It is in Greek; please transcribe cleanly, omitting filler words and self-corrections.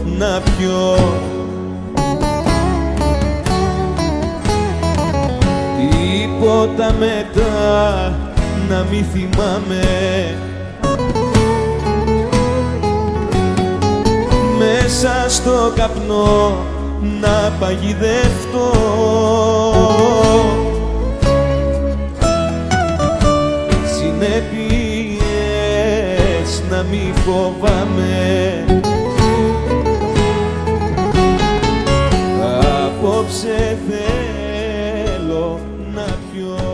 να πιω. Τίποτα μετά να μη θυμάμαι, μέσα στο καπνό να παγιδευτώ. Συνέπειες να μη φοβάμαι, απόψε θέλω να πιω.